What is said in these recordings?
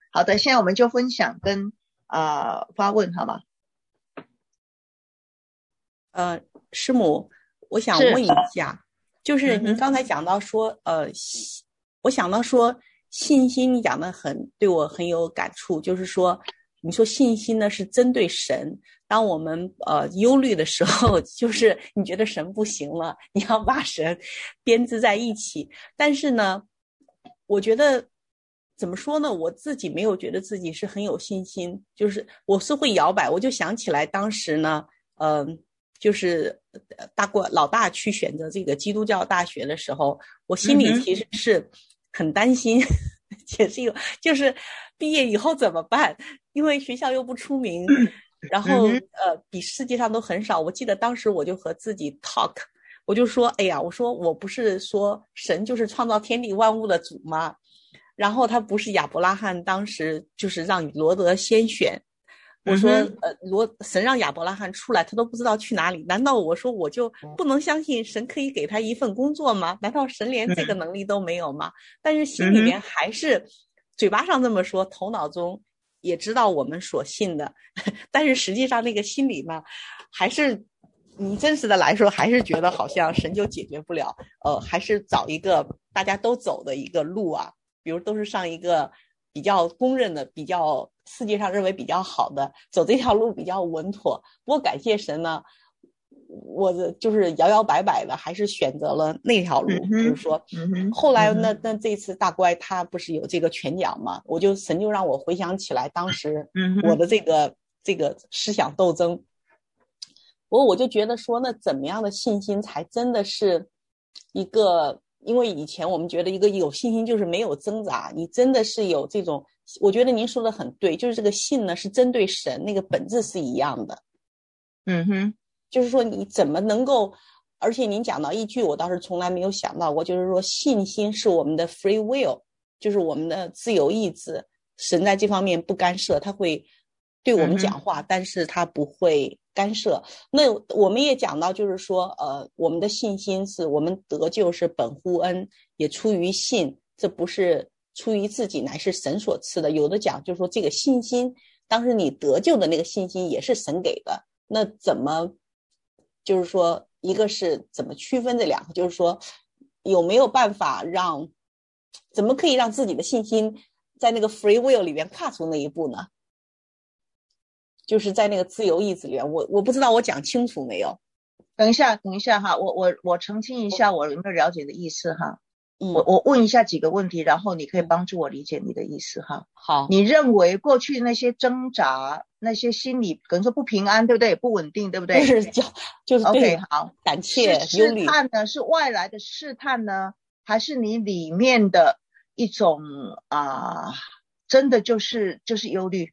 好的，现在我们就分享跟发问好吗？ 师母，我想是。 问一下，就是您刚才讲到说，我想到说信心，你讲的对我很有感触，就是说，你说信心呢是针对神，当我们忧虑的时候，就是你觉得神不行了，你要把神编织在一起，但是呢，我觉得怎么说呢，我自己没有觉得自己是很有信心，就是我是会摇摆，我就想起来当时呢，就是老大去选择这个基督教大学的时候，我心里其实是很担心，也是就是毕业以后怎么办？因为学校又不出名，然后比世界上都很少。我记得当时我就和自己 talk， 我就说，哎呀，我说我不是说神就是创造天地万物的主吗？然后他不是亚伯拉罕当时就是让罗德先选。我说，神让亚伯拉罕出来，他都不知道去哪里。难道我说我就不能相信神可以给他一份工作吗？难道神连这个能力都没有吗？但是心里面还是嘴巴上这么说，头脑中也知道我们所信的，但是实际上那个心里呢，还是你真实的来说，还是觉得好像神就解决不了。还是找一个大家都走的一个路啊，比如都是上一个比较公认的、比较世界上认为比较好的，走这条路比较稳妥。不过感谢神呢，我就是摇摇摆摆的，还是选择了那条路。就是说，后来那这次大乖他不是有这个全奖嘛，神就让我回想起来当时我的这个思想斗争。不过我就觉得说，那怎么样的信心才真的是一个？因为以前我们觉得一个有信心就是没有挣扎，你真的是有这种，我觉得您说的很对，就是这个信呢是针对神，那个本质是一样的。就是说你怎么能够，而且您讲到一句我倒是从来没有想到过，就是说信心是我们的 free will， 就是我们的自由意志，神在这方面不干涉，他会对我们讲话，但是他不会干涉。那我们也讲到，就是说我们的信心是我们得救是本乎恩，也出于信，这不是出于自己，乃是神所赐的。有的讲就是说这个信心，当时你得救的那个信心也是神给的，那怎么就是说一个是怎么区分这两个，就是说有没有办法怎么可以让自己的信心在那个 free will 里面跨出那一步呢？就是在那个自由意志里面，我不知道我讲清楚没有。 等一下哈，我澄清一下我有没有了解的意思哈。我问一下几个问题，然后你可以帮助我理解你的意思哈。 好， 你认为过去那些挣扎，那些心理可能说不平安，对不对？不稳定，对不对？ 就是对 OK， 好， 胆怯、 是试探呢？是外来的试探呢，还是你里面的一种真的就是忧虑？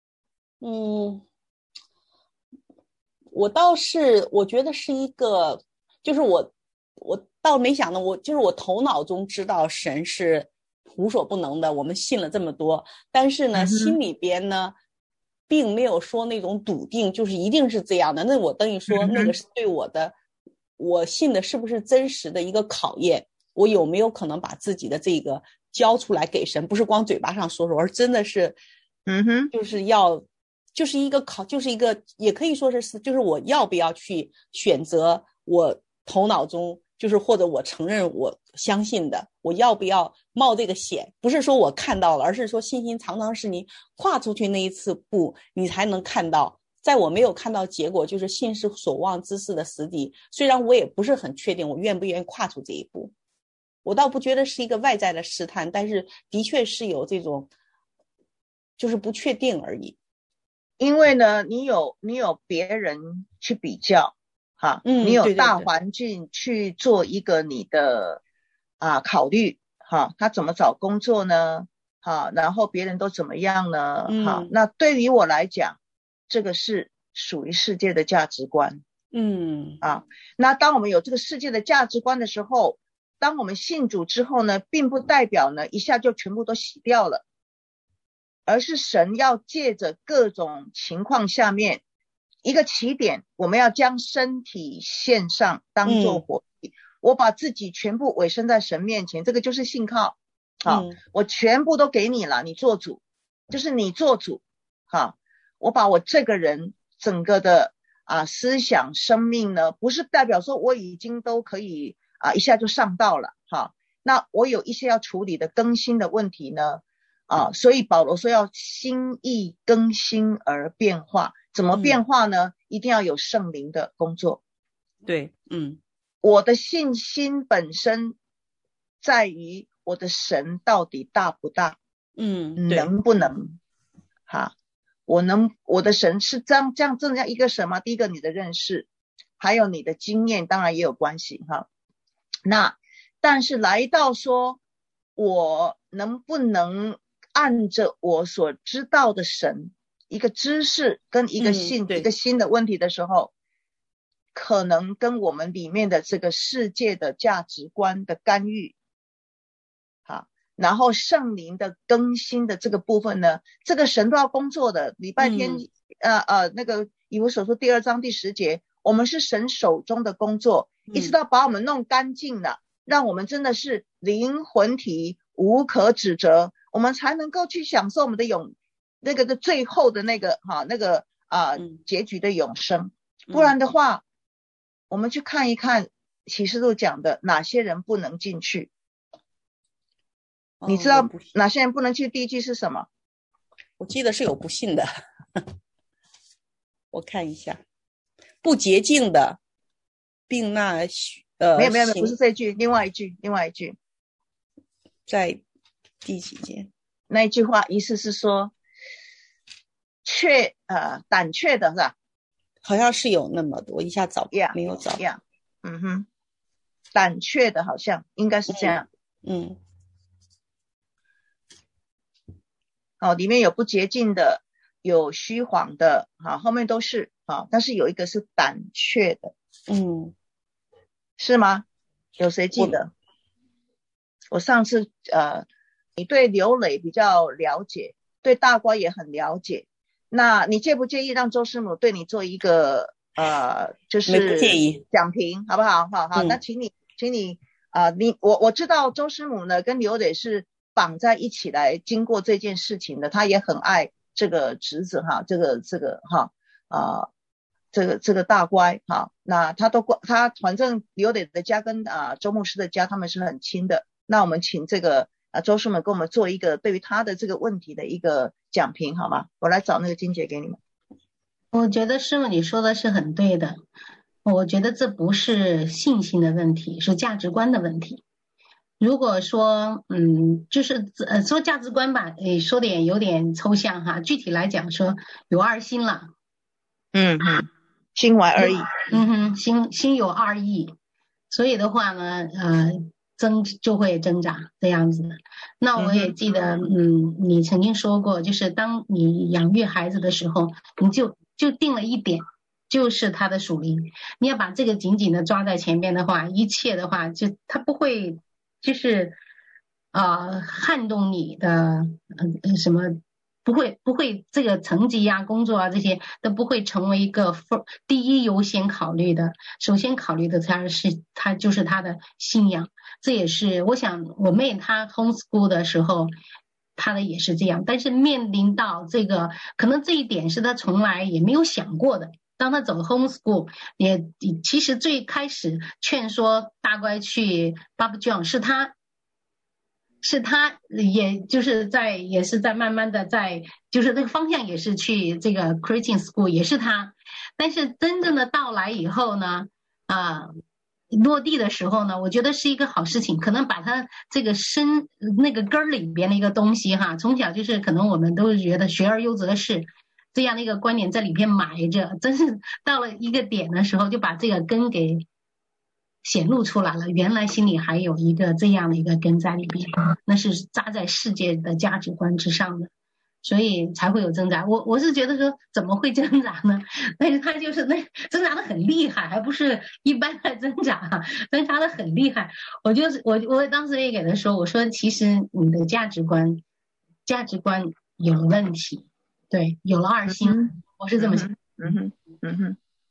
我觉得是一个，就是我倒没想到，就是我头脑中知道神是无所不能的，我们信了这么多，但是呢，心里边呢，并没有说那种笃定，就是一定是这样的。那我等于说，那个是对我信的是不是真实的一个考验，我有没有可能把自己的这个交出来给神，不是光嘴巴上说说，而真的是，就是一个就是一个，也可以说是，就是我要不要去选择我头脑中，就是或者我承认我相信的，我要不要冒这个险？不是说我看到了，而是说信心常常是你跨出去那一次步，你才能看到。在我没有看到结果，就是信是所望之事的实底。虽然我也不是很确定我愿不愿意跨出这一步，我倒不觉得是一个外在的试探，但是的确是有这种，就是不确定而已。 因为呢，你有别人去比较哈，你有大环境去做一个你的考虑哈，他怎么找工作呢？哈，然后别人都怎么样呢？哈，那对于我来讲，这个是属于世界的价值观。那当我们有这个世界的价值观的时候，当我们信主之后呢，并不代表呢一下就全部都洗掉了。而是神要借着各种情况下面一个起点，我们要将身体献上当作活祭，我把自己全部委身在神面前，这个就是信靠。好，我全部都给你了，你做主。 就是你做主哈，我把我这个人整个的思想生命呢，不是代表说我已经都可以一下就上道了哈。那我有一些要处理的更新的问题呢所以保罗说要心意更新而变化。怎么变化呢？一定要有圣灵的工作。 对， 我的信心本身在于我的神到底大不大，能不能我的神是这样一个神吗？第一个你的认识，还有你的经验当然也有关系哈。那但是来到说我能不能按着我所知道的神一个知识跟一个一个新的问题的时候，可能跟我们里面的这个世界的价值观的干预然后圣灵的更新的这个部分呢，这个神都要工作的。礼拜天那个以弗所书第2章第10节，我们是神手中的工作，一直到把我们弄干净了，让我们真的是灵魂体无可指责，我们才能够去享受我们的那个的最后的那个结局的永生。不然的话，我们去看一看启示录讲的哪些人不能进去。你知道哪些人不能去？第一句是什么？ 我记得是有不信的我看一下，不洁净的，并那没有，不是这一句，另外一句在第几节？ 那一句话意思是说胆怯的是吧？ 好像是有那么多，一下找没有找胆怯的好像应该是这样。里面有不洁净的，有虚谎的后面都是但是有一个是胆怯的。是吗？有谁记得？我上次你对刘磊比较了解，对大瓜也很了解，那你介不介意让周师母对你做一个就是讲评好不好？好，那请你我知道周师母呢跟刘磊是绑在一起来经过这件事情的，他也很爱这个侄子这个大乖那他反正刘磊的家跟周牧师的家他们是很亲的，那我们请这个周师母跟我们做一个对于他的这个问题的一个讲评好吗？我来找那个金姐给你们。 我觉得师母你说的是很对的，我觉得这不是信心的问题，是价值观的问题。如果说就是说价值观吧，说的也有点抽象具体来讲说有二心了。 心怀二意。 心有二意，所以的话呢就会挣扎这样子的。那我也记得你曾经说过，就是当你养育孩子的时候，你就定了一点，就是他的属灵，你要把这个紧紧的抓在前边的话，一切的话就他不会就是撼动你的什么，不会这个成绩工作这些都不会成为一个第一优先考虑的，首先考虑的他就是他的信仰。这也是我想我妹她 homeschool 的时候她的也是这样，但是面临到这个可能这一点是她从来也没有想过的。当她走 homeschool 也其实最开始劝说大乖去 Bob John 是他也就是也是在慢慢的就是那个方向也是去这个 Christian School 也是他，但是真正的到来以后呢落地的时候呢，我觉得是一个好事情，可能把他这个那个根里边的一个东西从小就是可能我们都觉得学而优则仕这样的一个观点在里边埋着，真是到了一个点的时候就把这个根给显露出来了，原来心里还有一个这样的一个根在里边，那是扎在世界的价值观之上的，所以才会有挣扎。我是觉得说怎么会挣扎呢？但是他就是挣扎的很厉害，还不是一般的挣扎，挣扎的很厉害。我当时也给他说，我说其实你的价值观有了问题，对，有了二心，我是这么想。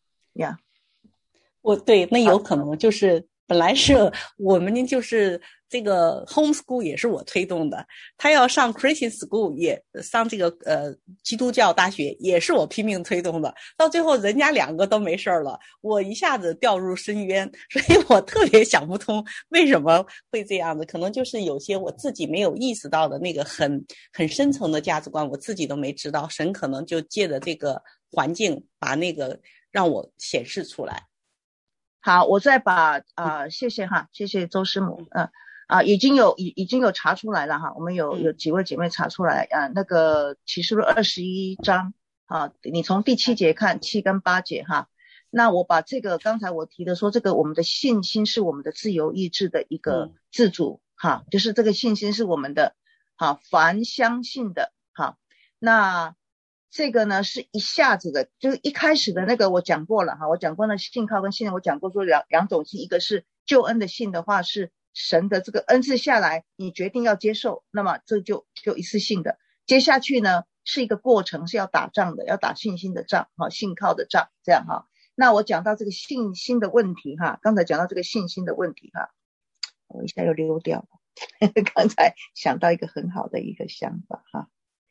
对，那有可能就是本来是我们就是这个 homeschool 也是我推动的，他要上 Christian school 也上这个基督教大学也是我拼命推动的，到最后人家2个都没事了，我一下子掉入深渊，所以我特别想不通为什么会这样子，可能就是有些我自己没有意识到的那个很深层的价值观，我自己都没知道，神可能就借着这个环境把那个让我显示出来。 好，我再把谢谢哈，谢谢周师母，已经有查出来了哈，我们有几位姐妹查出来那个启示录21章你从第7节看7跟8节哈，那我把这个刚才我提的说这个我们的信心是我们的自由意志的一个自主哈，就是这个信心是我们的凡相信的哈，那这个呢是一下子的，就是一开始的那个我讲过了哈，我讲过那信靠跟信任，我讲过说两种信，一个是救恩的信的话是神的这个恩赐下来你决定要接受，那么这就一次性的，接下去呢是一个过程，是要打仗的，要打信心的仗信靠的仗这样哈。那我讲到这个信心的问题哈，刚才讲到这个信心的问题哈，我一下又溜掉了刚才想到一个很好的一个想法哈。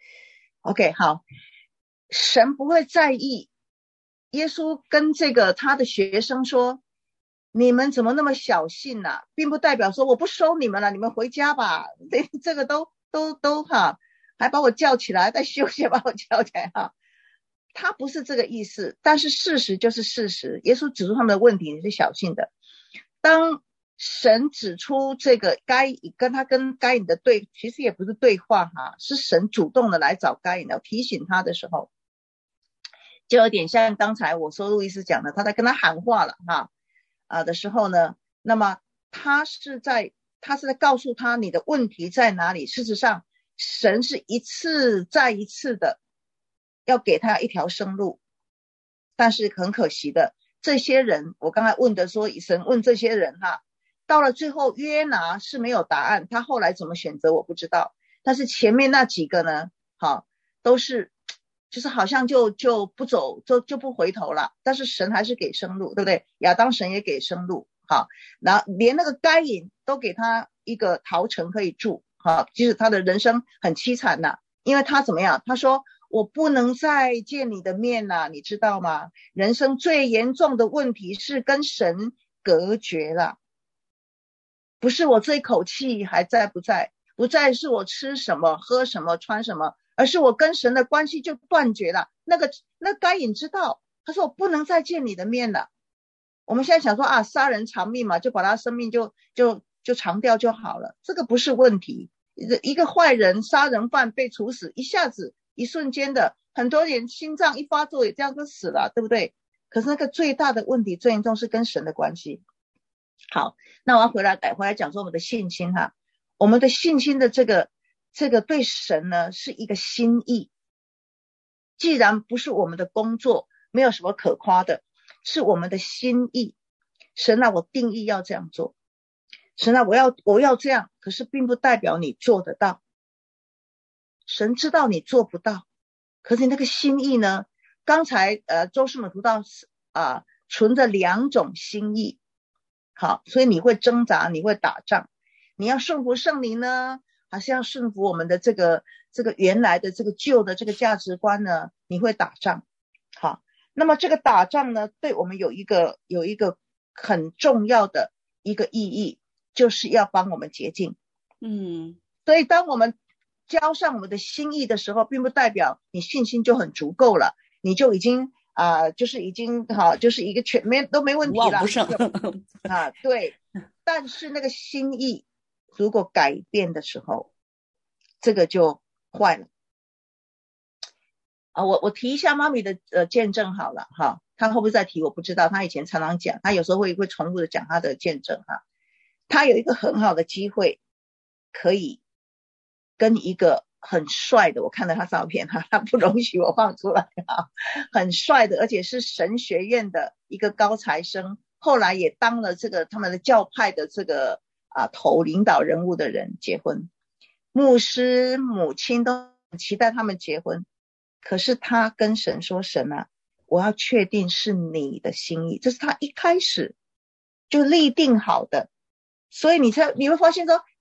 OK 好，神不会在意，耶稣跟这个他的学生说你们怎么那么小信啊，并不代表说我不收你们了，你们回家吧，这个都哈，还把我叫起来，再休息把我叫起来哈，他不是这个意思，但是事实就是事实，耶稣指出他们的问题你是小信的，当神指出这个该隐的其实也不是对话哈，是神主动的来找该隐的提醒他的时候，就有点像刚才我说路易斯讲的，他在跟他喊话了哈的时候呢，那么他是在告诉他你的问题在哪里，事实上神是一次再一次的要给他一条生路，但是很可惜的这些人，我刚才问的说神问这些人哈，到了最后约拿是没有答案，他后来怎么选择我不知道，但是前面那几个呢都是就是好像就不走就不回头了，但是神还是给生路，对不对？亚当神也给生路好，然后连那个该隐都给他一个逃城可以住好，即使他的人生很凄惨因为他怎么样，他说我不能再见你的面你知道吗？人生最严重的问题是跟神隔绝了，不是我这一口气还在不在是我吃什么喝什么穿什么，而是我跟神的关系就断绝了。那该隐知道，他说我不能再见你的面了。我们现在想说杀人偿命嘛，就把他生命就偿掉就好了，这个不是问题。一个坏人杀人犯被处死，一下子一瞬间的，很多人心脏一发作也这样就死了，对不对？可是那个最大的问题最严重是跟神的关系。好，那我要回来讲说我们的信心哈，我们的信心的这个对神呢是一个心意，既然不是我们的工作，没有什么可夸的，是我们的心意。神我定义要这样做，神我要这样，可是并不代表你做得到，神知道你做不到，可是你那个心意呢，刚才周师母读到存着2种心意，好，所以你会挣扎，你会打仗，你要顺服圣灵呢，还是要顺服我们的这个原来的这个旧的这个价值观呢？你会打仗。好，那么这个打仗呢，对我们有一个很重要的一个意义，就是要帮我们洁净。所以当我们交上我们的心意的时候，并不代表你信心就很足够了，你就已经就是已经就是一个全都没问题了，无往不胜对，但是那个心意如果改变的时候，这个就坏了我提一下妈咪的见证好了他会不会再提我不知道，他以前常常讲，他有时候会重复的讲他的见证他有一个很好的机会可以跟一个很帅的，我看到他照片他不容许我放出来很帅的，而且是神学院的一个高材生，后来也当了这个他们的教派的这个头领导人物的人结婚，牧师母亲都期待他们结婚，可是他跟神说，神我要确定是你的心意，这是他一开始就立定好的，所以你会发现说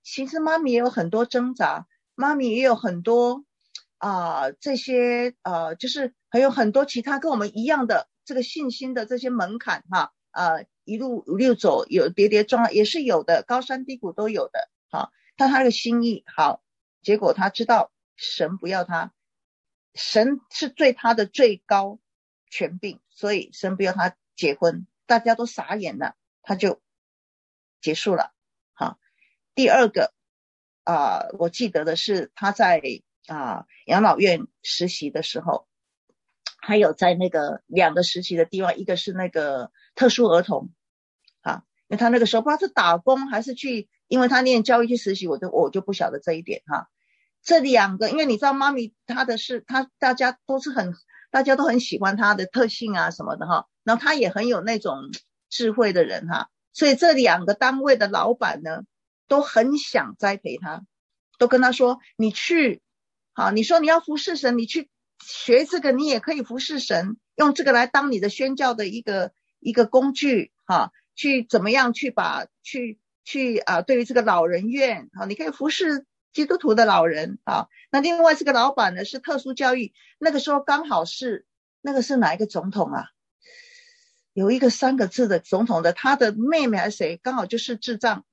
其实妈咪也有很多挣扎，妈咪也有很多这些就是还有很多其他跟我们一样的这个信心的这些门槛哈，一路走有跌跌撞撞也是有的，高山低谷都有的，好，但他的心意好，结果他知道神不要他，神是对他的最高权柄，所以神不要他结婚，大家都傻眼了，他就结束了。好，第二个我记得的是他在养老院实习的时候，还有在那个2个实习的地方，一个是那个特殊儿童因为他那个时候不知道是打工还是去，因为他念教育去实习，我就不晓得这一点这2个，因为你知道妈咪他大家都很喜欢他的特性什么的然后他也很有那种智慧的人所以这2个单位的老板呢都很想栽培他，都跟他说你去你说你要服侍神，你去学这个，你也可以服侍神，用这个来当你的宣教的一个工具去怎么样去对于这个老人院你可以服侍基督徒的老人那另外这个老板呢是特殊教育，那个时候刚好是那个是哪一个总统有一个3个字的总统的他的妹妹还是谁刚好就是智障，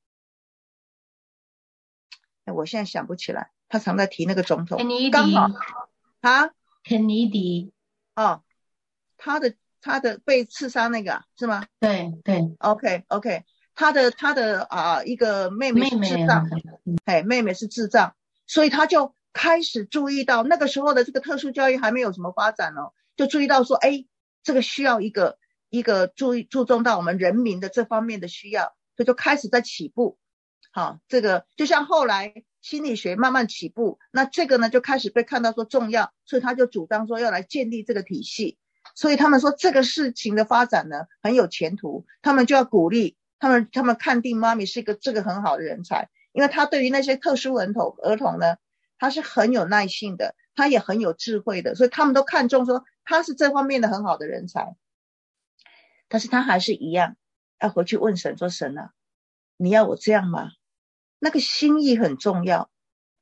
我现在想不起来，他常在提那个总统，刚好肯尼迪他的被刺杀那个是吗？ 对 OK 他的一个妹妹是智障，妹妹是智障，所以他就开始注意到那个时候的这个特殊教育还没有什么发展就注意到说这个需要一个注重到我们人民的这方面的需要，所以就开始在起步这个就像后来心理学慢慢起步，那这个呢就开始被看到说重要，所以他就主张说要来建立这个体系，所以他们说这个事情的发展呢很有前途，他们就要鼓励他们看定妈咪是这个很好的人才，因为他对于那些特殊儿童呢他是很有耐性的，他也很有智慧的，所以他们都看重说他是这方面的很好的人才，但是他还是一样要回去问神说神你要我这样吗？那个心意很重要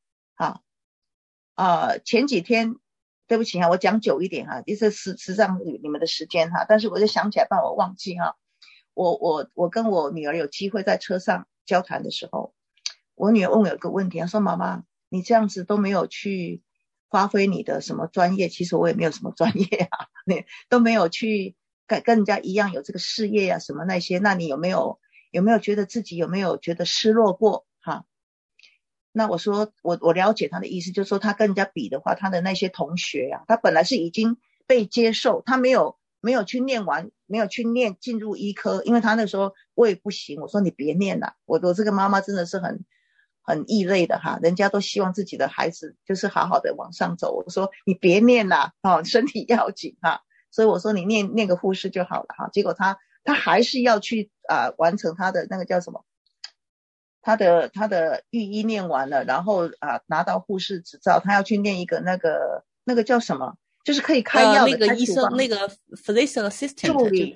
前几天对不起我讲久一点就是实上你们的时间但是我就想起来不然我忘记我跟我女儿有机会在车上交谈的时候，我女儿问我有个问题，她说妈妈你这样子都没有去发挥你的什么专业，其实我也没有什么专业你都没有去跟人家一样有这个事业什么那些，那你有没有觉得自己有没有觉得失落过那我说我了解他的意思，就是说他跟人家比的话，他的那些同学他本来是已经被接受，他没有去念完，没有去进入医科，因为他那时候胃不行，我说你别念了，我这个妈妈真的是很异类的人家都希望自己的孩子就是好好的往上走，我说你别念了身体要紧所以我说你念个护士就好了结果他还是要去完成他的那个叫什么，他的御医念完了，然后拿到护士执照，他要去念一个那个叫什么，就是可以开药的那个医生那个 physician assistant 助理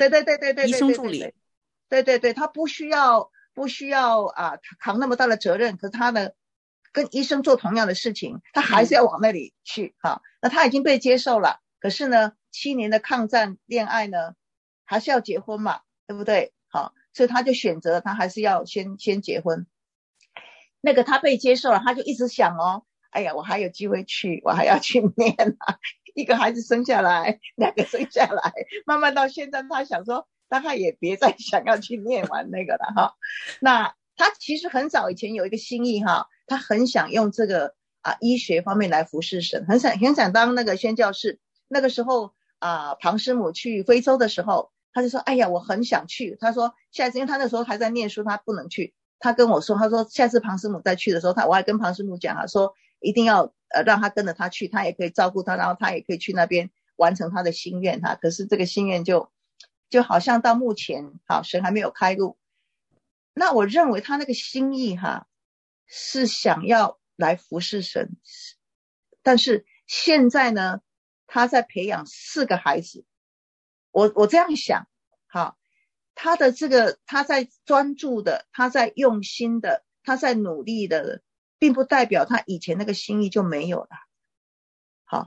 PA 对医生助理， 对，他不需要扛那么大的责任，可是他呢跟医生做同样的事情，他还是要往那里去那他已经被接受了，可是呢7年的抗战恋爱呢还是要结婚嘛，对不对所以他就选择他还是要先结婚。那个他被接受了，他就一直想哎呀我还有机会去，我还要去念一个孩子生下来2个生下来，慢慢到现在他想说大概也别再想要去念完那个了那他其实很早以前有一个心意他很想用这个医学方面来服侍神，很想当那个宣教士。那个时候庞师母去非洲的时候，他就说哎呀我很想去，他说下次因为他那时候还在念书他不能去，他跟我说他说下次庞师母再去的时候我还跟庞师母讲说一定要让他跟着他去，他也可以照顾他，然后他也可以去那边完成他的心愿可是这个心愿就好像到目前神还没有开路。那我认为他那个心意是想要来服侍神，但是现在呢他在培养4个孩子，我这样想他的这个他在专注的，他在用心的他在努力的，并不代表他以前那个心意就没有了。好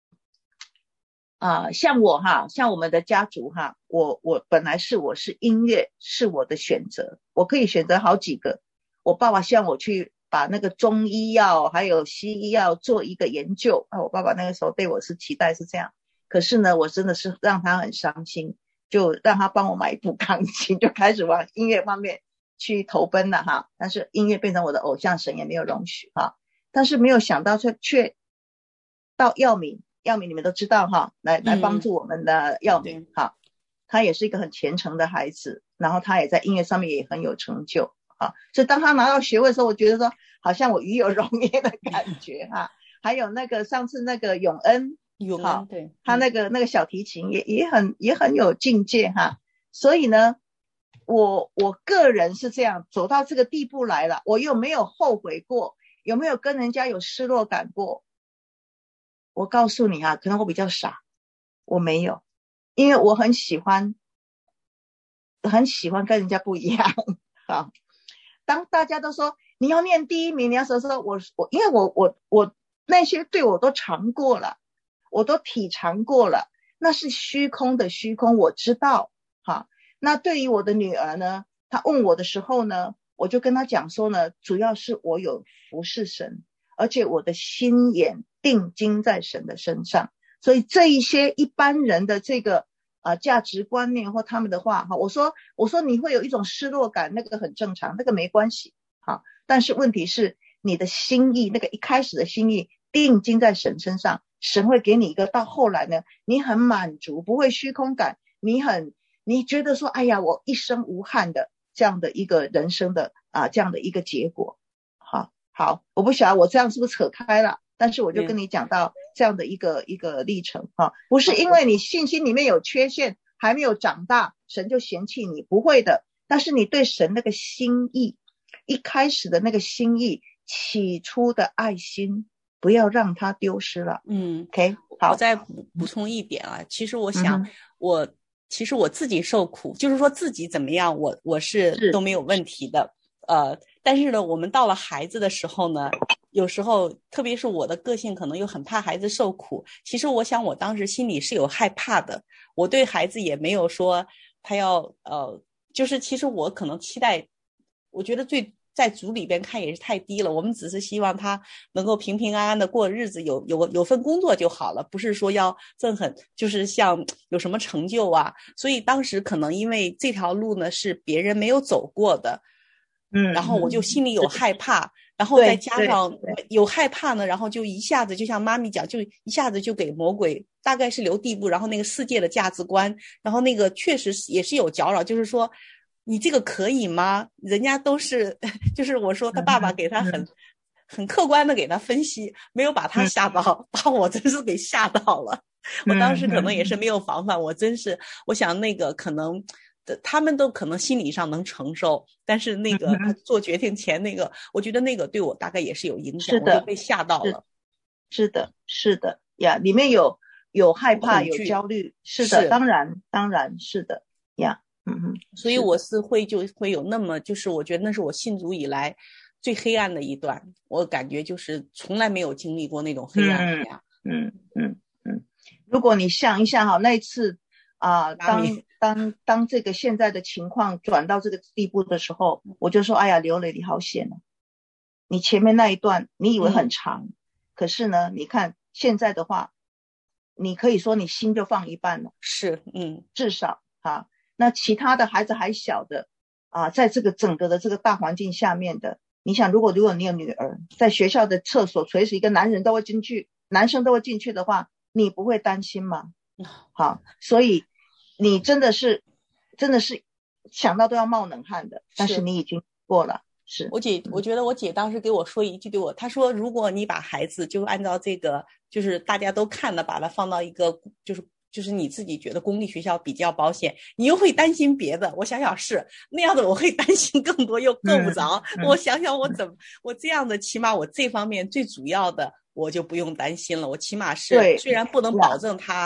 像我们的家族我本来我是音乐是我的选择，我可以选择好几个。我爸爸希望我去把那个中医药还有西医药做一个研究我爸爸那个时候对我是期待是这样，可是呢我真的是让他很伤心，就让他帮我买一部钢琴，就开始往音乐方面去投奔了但是音乐变成我的偶像，神也没有容许但是没有想到却到耀敏你们都知道来帮助我们的耀敏他也是一个很虔诚的孩子，然后他也在音乐上面也很有成就所以当他拿到学位的时候，我觉得说好像我与有荣焉的感觉还有那个上次那个永恩对， 他那个小提琴也很有境界所以呢我个人是这样走到这个地步来了，我有没有后悔过，有没有跟人家有失落感过？我告诉你可能我比较傻，我没有，因为我很喜欢跟人家不一样当大家都说你要念第一名，你要说因为我那些对我都尝过了，我都体尝过了，那是虚空的虚空，我知道那对于我的女儿呢，她问我的时候呢，我就跟她讲说呢，主要是我有服侍神，而且我的心眼定睛在神的身上，所以这一些一般人的这个价值观念或他们的话我说你会有一种失落感，那个很正常，那个没关系但是问题是你的心意，那个一开始的心意定睛在神身上，神会给你一个到后来呢你很满足，不会虚空感，你觉得说哎呀我一生无憾的这样的一个人生的这样的一个结果好，我不晓得我这样是不是扯开了，但是我就跟你讲到这样的一个历程不是因为你信心里面有缺陷还没有长大神就嫌弃你，不会的，但是你对神那个心意，一开始的那个心意，起初的爱心不要让它丢失了OK 好， 我再补充一点其实我想其实我自己受苦，就是说自己怎么样我是都没有问题的但是呢我们到了孩子的时候呢，有时候特别是我的个性可能又很怕孩子受苦，其实我想我当时心里是有害怕的，我对孩子也没有说他要就是其实我可能期待，我觉得在组里边看也是太低了，我们只是希望他能够平平安安的过日子，有份工作就好了，不是说要憎恨就是像有什么成就所以当时可能因为这条路呢是别人没有走过的然后我就心里有害怕然后再加上有害怕呢，然后就一下子就像妈咪讲，就一下子就给魔鬼大概是留地步，然后那个世界的价值观，然后那个确实也是有搅扰，就是说你这个可以吗？人家都是就是我说他爸爸给他很客观的给他分析，没有把他吓到把我真是给吓到了我当时可能也是没有防范我真是我想那个可能他们都可能心理上能承受，但是那个他做决定前那个我觉得那个对我大概也是有影响，我就被吓到了。 是的呀，里面有害怕有焦虑，是的，当然是的呀所以我是就会有那么就是我觉得那是我信主以来最黑暗的一段，我感觉就是从来没有经历过那种黑暗呀如果你想一下那一次当这个现在的情况转到这个地步的时候，我就说哎呀刘磊你好险你前面那一段你以为很长可是呢你看现在的话你可以说你心就放一半了， 是至少那其他的孩子还小的在这个整个的这个大环境下面的，你想如果你有女儿在学校的厕所随时一个男生都会进去的话，你不会担心吗？所以你真的是想到都要冒冷汗的，但是你已经过了。是我觉得我姐当时给我说一句她说如果你把孩子就按照这个就是大家都看的把它放到一个就是你自己觉得公立学校比较保险，你又会担心别的，我想想是那样的，我会担心更多又够不着我想想我这样的起码我这方面最主要的我就不用担心了，我起码是虽然不能保证他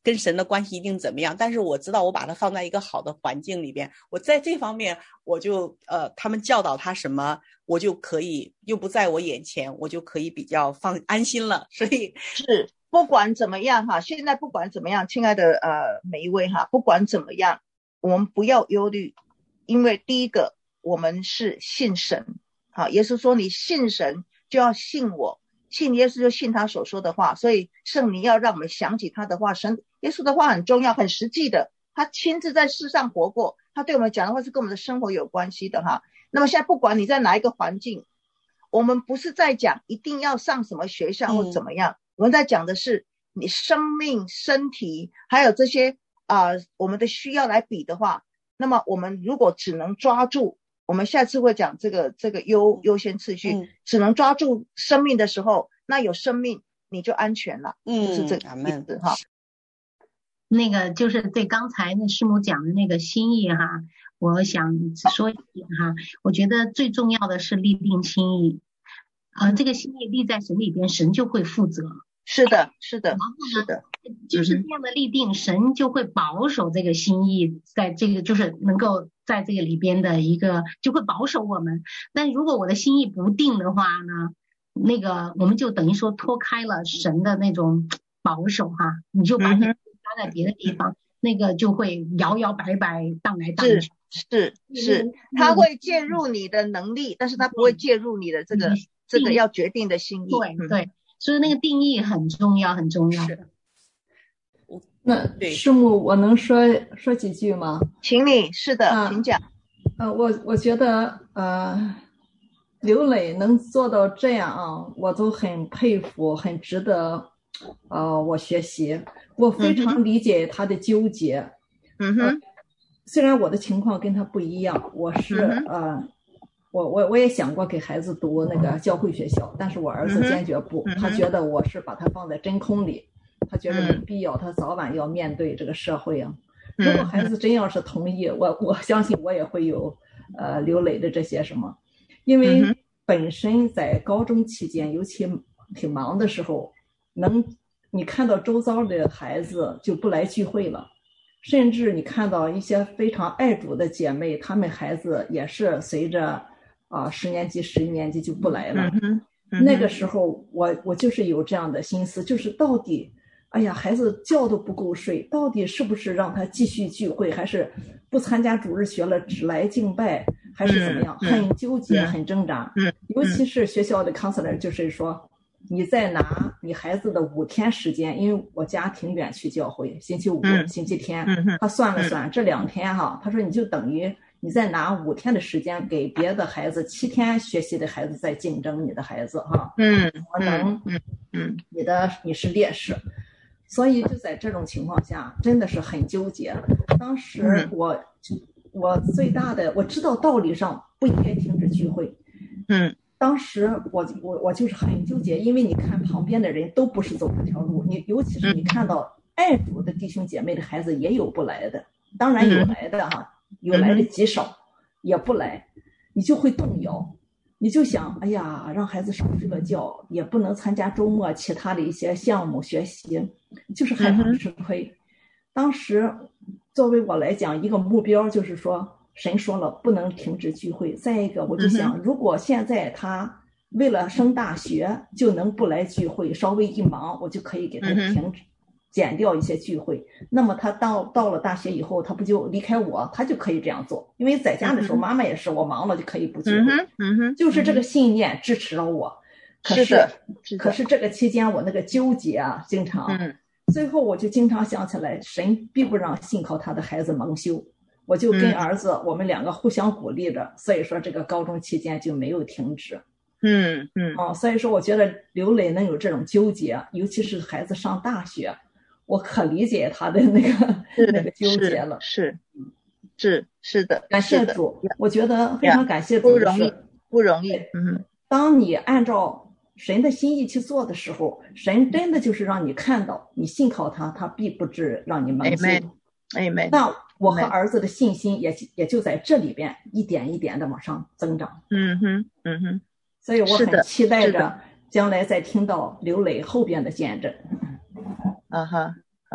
跟神的关系一定怎么样，但是我知道我把它放在一个好的环境里边，我在这方面我就他们教导他什么，我就可以又不在我眼前，我就可以比较安心了。所以是不管怎么样哈，现在不管怎么样，亲爱的每一位哈，不管怎么样，我们不要忧虑，因为第一个我们是信神，好，耶稣说你信神就要信我，信耶稣就信他所说的话，所以圣灵要让我们想起他的话，神耶稣的话很重要很实际的，他亲自在世上活过，他对我们讲的话是跟我们的生活有关系的哈。那么现在不管你在哪一个环境，我们不是在讲一定要上什么学校或怎么样，我们在讲的是你生命身体还有这些我们的需要来比的话，那么我们如果只能抓住，我们下次会讲这个优先次序，只能抓住生命的时候，那有生命你就安全了，就是这个意思哈。 那个就是对刚才那师母讲的那个心意哈，我想说一点哈，我觉得最重要的是立定心意，这个心意立在神里边，神就会负责。 是的，是的， 然后呢，就是这样的立定，神就会保守这个心意，在这个就是能够在这个里边的一个就会保守我们。但如果我的心意不定的话呢，那个我们就等于说脱开了神的那种保守哈，你就把你搭在别的地方，那个就会摇摇摆摆荡来荡去。 是，他会介入你的能力，但是他不会介入你的这个要决定的心意。 对。所以那个定义很重要很重要。 那师母我能说几句吗？ 请你，是的，请讲。 我觉得刘磊能做到这样啊，我都很佩服，很值得我学习。我非常理解他的纠结。虽然我的情况跟他不一样，我是我也想过给孩子读那个教会学校，但是我儿子坚决不，他觉得我是把他放在真空里，他觉得没必要，他早晚要面对这个社会啊。如果孩子真要是同意，我相信我也会有刘磊的这些什么，因为本身在高中期间，尤其挺忙的时候，你看到周遭的孩子就不来聚会了，甚至你看到一些非常爱主的姐妹，她们孩子也是随着10年级11年级就不来了。那个时候我就是有这样的心思，就是到底哎呀孩子觉都不够睡，到底是不是让他继续聚会，还是不参加主日学了只来敬拜，还是怎么样，很纠结很挣扎。尤其是学校的 counselor 就是说，你再拿你孩子的5天时间，因为我家挺远去教会，星期五星期天，他算了算这2天哈，他说你就等于你再拿5天的时间给别的孩子7天学习的孩子在竞争你的孩子哈，可能你是劣势，所以就在这种情况下真的是很纠结。当时我最大的我知道道理上不应该停止聚会，当时我就是很纠结，因为你看旁边的人都不是走这条路，尤其是你看到爱主的弟兄姐妹的孩子也有不来的，当然有来的哈，有来的极少，也不来，你就会动摇，你就想哎呀让孩子少睡个觉，也不能参加周末其他的一些项目学习，就是害怕吃亏。当时作为我来讲，一个目标就是说神说了不能停止聚会，再一个我就想如果现在他为了升大学就能不来聚会，稍微一忙我就可以给他减掉一些聚会，那么他到了大学以后他不就离开我，他就可以这样做，因为在家的时候妈妈也是我忙了就可以不聚会，就是这个信念支持了我。可是这个期间我那个纠结啊，经常最后我就经常想起来神并不让信靠他的孩子蒙羞，我就跟儿子我们2个互相鼓励着，所以说这个高中期间就没有停止。所以说我觉得刘磊能有这种纠结，尤其是孩子上大学，我可理解他的那个纠结了。 是的， 感谢主，我觉得非常感谢主， 不容易。 当你按照神的心意去做的时候，神真的就是让你看到你信靠他，他必不至让你蒙羞。 Amen。 那我和儿子的信心也就在这里边一点一点的往上增长。所以我很期待着将来再听到刘磊后边的见证。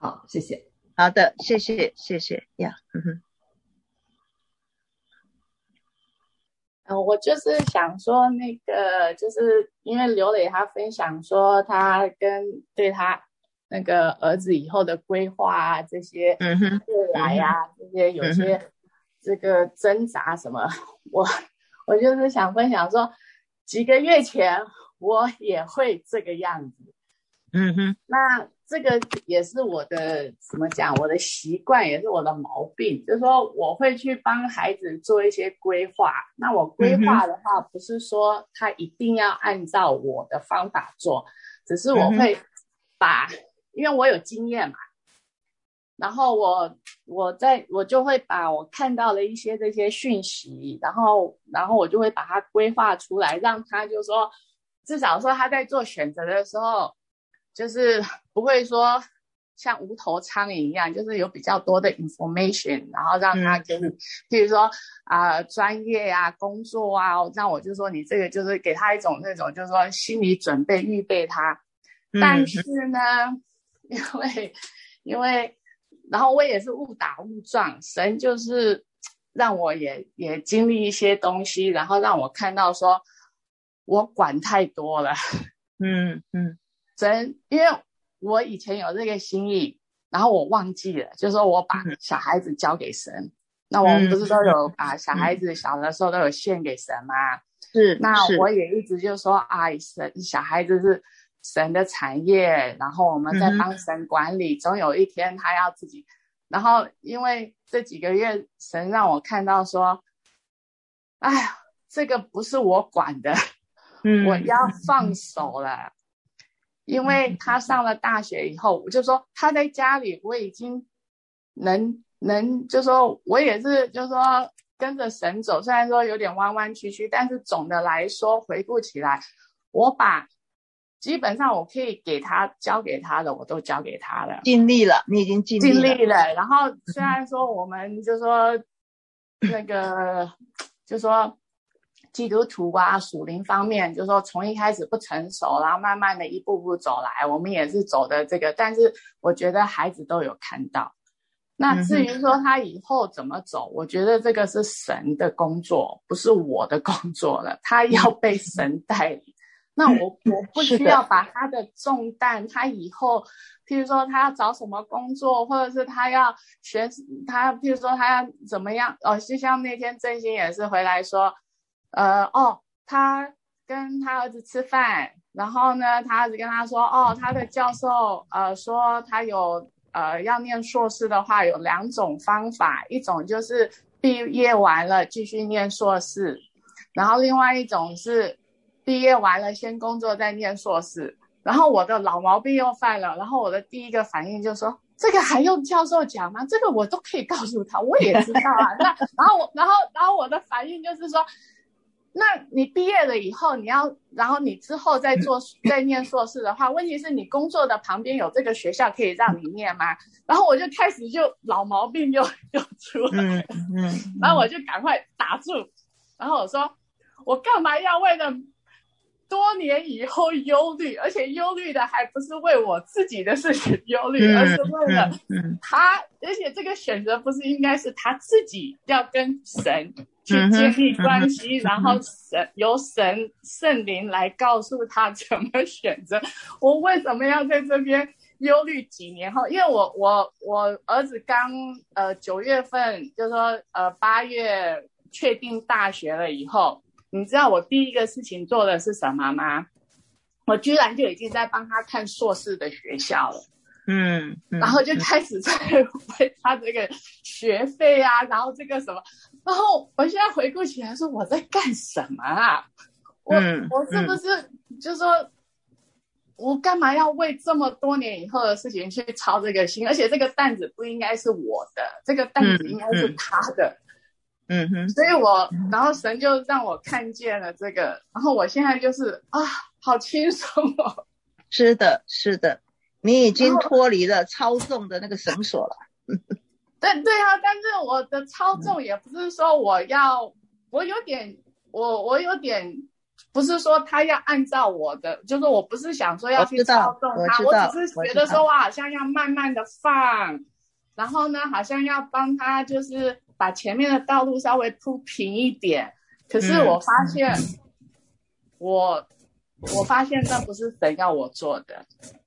好，谢谢。 好的，谢谢呀。 我就是想说那个，就是因为刘磊他分享说他对他那个儿子以后的规划啊，这些未来啊，这些有些这个挣扎什么，我就是想分享说，几个月前我也会这个样子。那这个也是我的怎么讲，我的习惯，也是我的毛病，就是说我会去帮孩子做一些规划。那我规划的话，不是说他一定要按照我的方法做，只是我会因为我有经验嘛，然后我就会把我看到的一些这些讯息，然后我就会把它规划出来，让他就说至少说他在做选择的时候，就是不会说像无头苍蝇一样，就是有比较多的 information， 然后让他就是譬如说专业啊工作啊，让我就说你这个就是给他一种那种就是说心理准备预备他。但是呢因为然后我也是误打误撞，神就是让我也经历一些东西，然后让我看到说我管太多了。神因为我以前有这个心意，然后我忘记了，就是说我把小孩子交给神。那我们不是都有把小孩子小的时候都有献给神吗？ 是。 那我也一直就说小孩子是神的产业，然后我们在帮神管理，总有一天他要自己。然后因为这几个月神让我看到说，哎呀，这个不是我管的，我要放手了。因为他上了大学以后，我就说他在家里我已经能就说我也是就说跟着神走，虽然说有点弯弯曲曲，但是总的来说回顾起来，我把基本上我可以交给他的我都交给他了， 尽力了，你已经尽力了。 然后虽然说我们就说那个就说基督徒啊属灵方面就是说从一开始不成熟，然后慢慢的一步步走来，我们也是走的这个，但是我觉得孩子都有看到。那至于说他以后怎么走，我觉得这个是神的工作，不是我的工作了，他要被神带领。那我不需要把他的重担，他以后譬如说他要找什么工作，或者是他要学譬如说他要怎么样就像那天振兴也是回来说他跟他儿子吃饭，然后呢他儿子跟他说他的教授说他有要念硕士的话有2种方法，一种就是毕业完了继续念硕士，然后另外一种是毕业完了先工作再念硕士。然后我的老毛病又犯了，然后我的第一个反应就说这个还用教授讲吗？这个我都可以告诉他，我也知道啊。那然后我的反应就是说，那你毕业了以后然后你之后再念硕士的话，问题是你工作的旁边有这个学校可以让你念吗？然后我就开始就老毛病又出来然后我就赶快打住，然后我说我干嘛要为了多年以后忧虑，而且忧虑的还不是为我自己的事情忧虑，而是为了他，而且这个选择不是应该是他自己要跟神去建立关系，然后由圣灵来告诉他怎么选择。我为什么要在这边忧虑几年后？因为我儿子刚9月份就是说8月确定大学了以后，你知道我第一个事情做的是什么吗？我居然就已经在帮他看硕士的学校了。然后就开始在为他这个学费啊，然后这个什么，然后我现在回顾起来说我在干什么啊？我是不是就说我干嘛要为这么多年以后的事情去操这个心？而且这个担子不应该是我的，这个担子应该是他的。所以然后神就让我看见了这个，然后我现在就是好轻松哦。 是的，你已经脱离了操纵的那个绳索了。 对啊，但是我的操纵也不是说我有点不是说他要按照我的，就是我不是想说要去操纵他，我只是觉得说我好像要慢慢的放，然后呢好像要帮他就是把前面的道路稍微铺平一点。可是我发现我发现那不是神要我做的。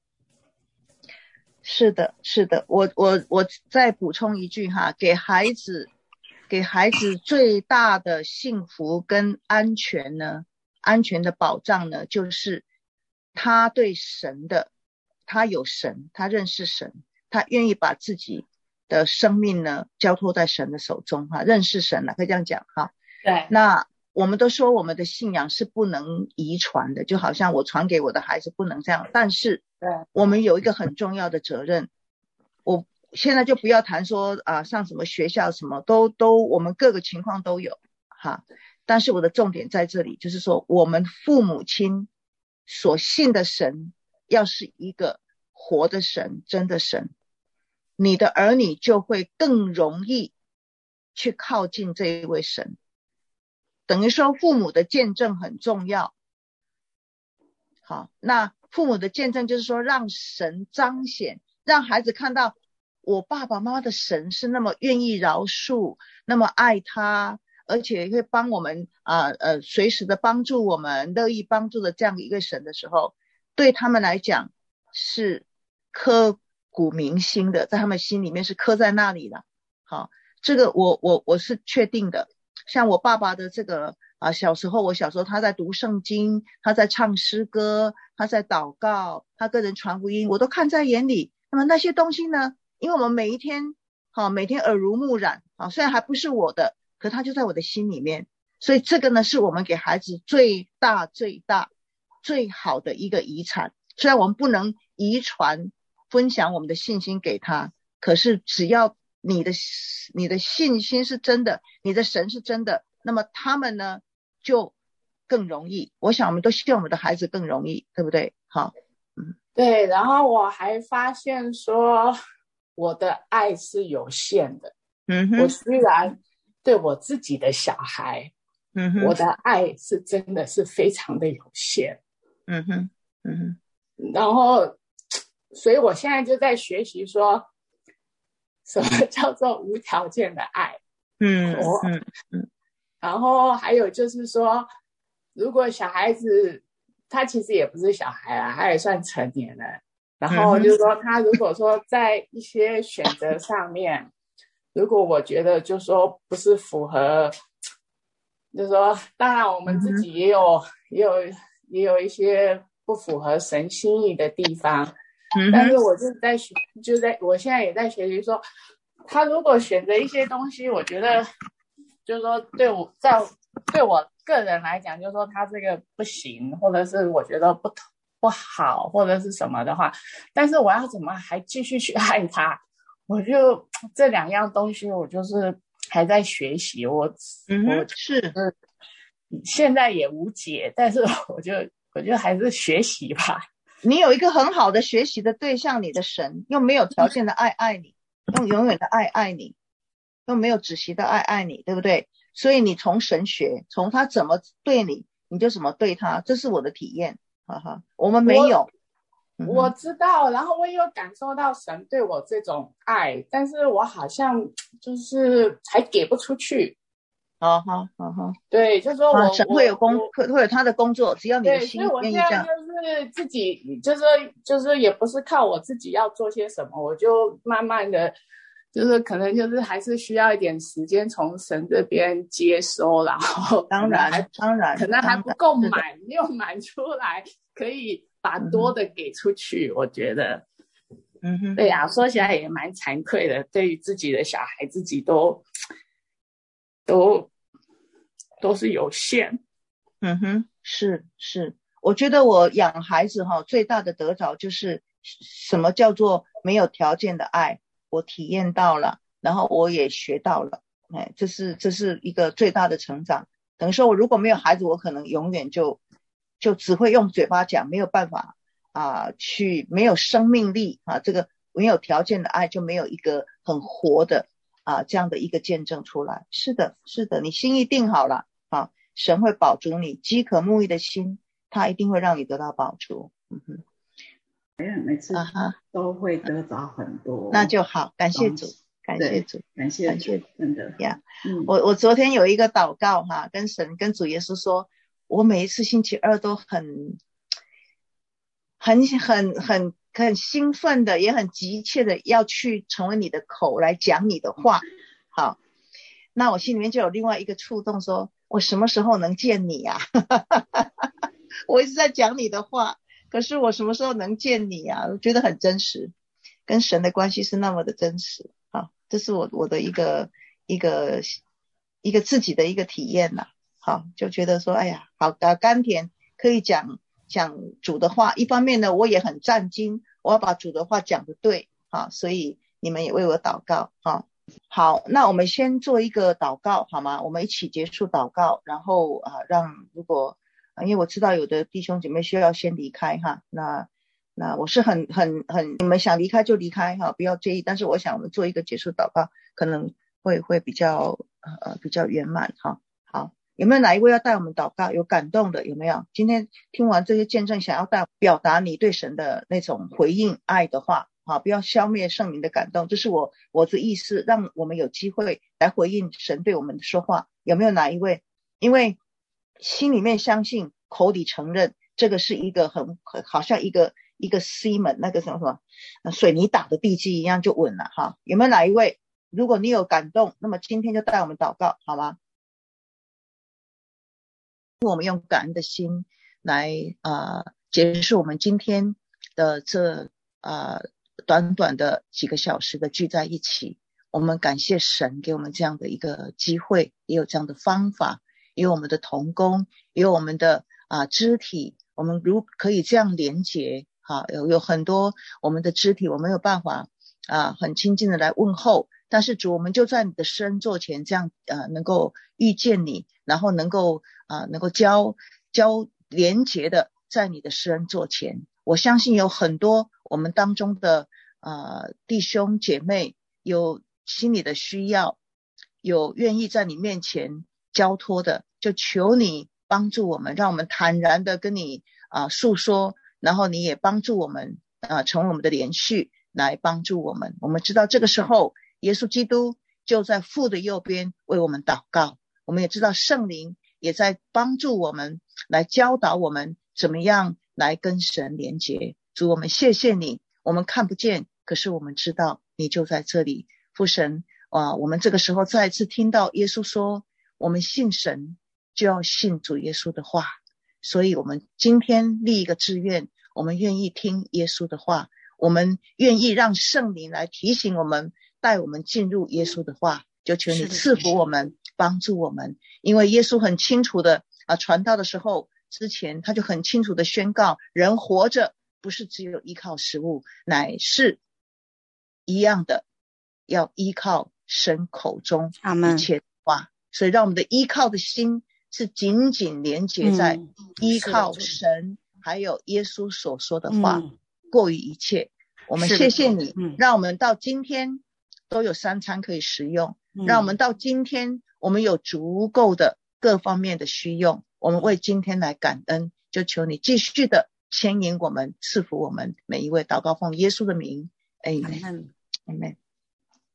是的，是的，我再补充一句哈，给孩子最大的幸福跟安全的保障呢，就是他对神的，他有神，他认识神，他愿意把自己的生命呢交托在神的手中哈，认识神了，可以这样讲哈。 对， 那我们都说我们的信仰是不能遗传的，就好像我传给我的孩子不能这样，但是我们有一个很重要的责任。我现在就不要谈说上什么学校什么都我们各个情况都有哈，但是我的重点在这里，就是说我们父母亲所信的神要是一个活的神，真的神，你的儿女就会更容易去靠近这一位神。等于说父母的见证很重要。好，那父母的见证就是说让神彰显，让孩子看到我爸爸妈妈的神是那么愿意饶恕，那么爱他，而且会帮我们随时的帮助我们，乐意帮助的这样一个神的时候，对他们来讲是刻骨铭心的，在他们心里面是刻在那里的。好，这个我是确定的。像我爸爸的这个我小时候他在读圣经，他在唱诗歌，他在祷告，他跟人传福音，我都看在眼里。那么那些东西呢，因为我们每天耳濡目染虽然还不是我的，可他就在我的心里面。所以这个呢是我们给孩子最大最好的一个遗产。虽然我们不能遗传分享我们的信心给他，可是只要你的信心是真的，你的神是真的，那么他们呢就更容易。我想我们都希望我们的孩子更容易，对不对？好， 对。然后我还发现说我的爱是有限的。我虽然对我自己的小孩，我的爱是真的是非常的有限。然后所以我现在就在学习说什么叫做无条件的爱。然后还有就是说，如果小孩子他其实也不是小孩他也算成年了，然后就是说他如果说在一些选择上面，如果我觉得就是说不是符合，就是说当然我们自己也有一些不符合神心意的地方，但是我我现在也在学习说，他如果选择一些东西，我觉得就是说对我个人来讲，就是说他这个不行，或者是我觉得不好，或者是什么的话，但是我要怎么还继续去爱他？我就这两样东西，我就是还在学习。我现在也无解，但是我就还是学习吧。 你有一个很好的学习的对象，你的神用没有条件的爱你，用永远的爱你，用没有止息的爱你，对不对？所以你从神学，从他怎么对你，你就怎么对他，这是我的体验。我们没有。 我知道，然后我也有感受到神对我这种爱，但是我好像就是还给不出去。对，就是说神会有他的工作，只要你的心愿意这样。 所以我现在就是自己，就是也不是靠我自己要做些什么，我就慢慢的，就是可能就是还是需要一点时间从神这边接收，然后当然可能还不够满，没有满出来，可以把多的给出去。我觉得，对呀，说起来也蛮惭愧的，对于自己的小孩，自己都是有限。 是，我觉得我养孩子最大的得着就是什么叫做没有条件的爱，我体验到了，然后我也学到了。这是一个最大的成长。等于说我如果没有孩子，我可能永远就只会用嘴巴讲，没有办法没有生命力这个没有条件的爱就没有一个很活的这样的一个见证出来。是的，你心意定好了神会饱足你饥渴慕义的心，他一定会让你得到饱足。 每次都会得着很多， 那就好，感谢主，感谢主， 感谢主，真的呀。我昨天有一个祷告哈，跟神跟主耶稣说，我每一次星期二都很兴奋的，也很急切的要去成为你的口来讲你的话。好，那我心里面就有另外一个触动，说我什么时候能见你啊？我一直在讲你的话，可是我什么时候能见你啊？我觉得很真实，跟神的关系是那么的真实。好，这是我的一个自己的一个体验啦。好，就觉得说哎呀好甘甜，可以讲主的话。一方面呢，我也很战兢，我要把主的话讲得对。好，所以你们也为我祷告。好，那我们先做一个祷告好吗？我们一起结束祷告，然后如果因为我知道有的弟兄姐妹需要先离开哈，那我是很你们想离开就离开哈，不要介意。但是我想我们做一个结束祷告，可能会比较圆满哈。好，有没有哪一位要带我们祷告？有感动的有没有？今天听完这些见证，想要表达你对神的那种回应爱的话，好，不要消灭圣灵的感动。这是我的意思，让我们有机会来回应神对我们的说话。有没有哪一位？因为心里面相信，口里承认，这个是一个好像一个西门那个什么水泥打的地基一样就稳了哈。有没有哪一位？如果你有感动，那么今天就带我们祷告好吗？我们用感恩的心来结束我们今天的这短短的几个小时的聚在一起。我们感谢神给我们这样的一个机会，也有这样的方法，也有我们的同工，也有我们的肢体，我们如可以这样连结有很多我们的肢体我没有办法很亲近的来问候，但是主，我们就在你的圣座前这样能够遇见你，然后能够交连结的在你的施恩座前。我相信有很多我们当中的弟兄姐妹有心里的需要，有愿意在你面前交托的，就求你帮助我们，让我们坦然的跟你诉说，然后你也帮助我们成为我们的连续来帮助我们。我们知道这个时候耶稣基督就在父的右边为我们祷告，我们也知道圣灵也在帮助我们来教导我们怎么样来跟神连结。主，我们谢谢你，我们看不见，可是我们知道你就在这里。父神我们这个时候再一次听到耶稣说，我们信神就要信主耶稣的话，所以我们今天立一个志愿，我们愿意听耶稣的话，我们愿意让圣灵来提醒我们，带我们进入耶稣的话。就求你赐福我们，帮助我们。因为耶稣很清楚的传道的时候之前，他就很清楚的宣告，人活着不是只有依靠食物，乃是一样的要依靠神口中一切的话。所以让我们的依靠的心是紧紧连结在依靠神还有耶稣所说的话，过于一切。我们谢谢你，让我们到今天都有3餐可以食用，让我们到今天我们有足够的各方面的需用，我们为今天来感恩。就求你继续的牵引我们，赐福我们每一位。祷告奉耶稣的名， Amen。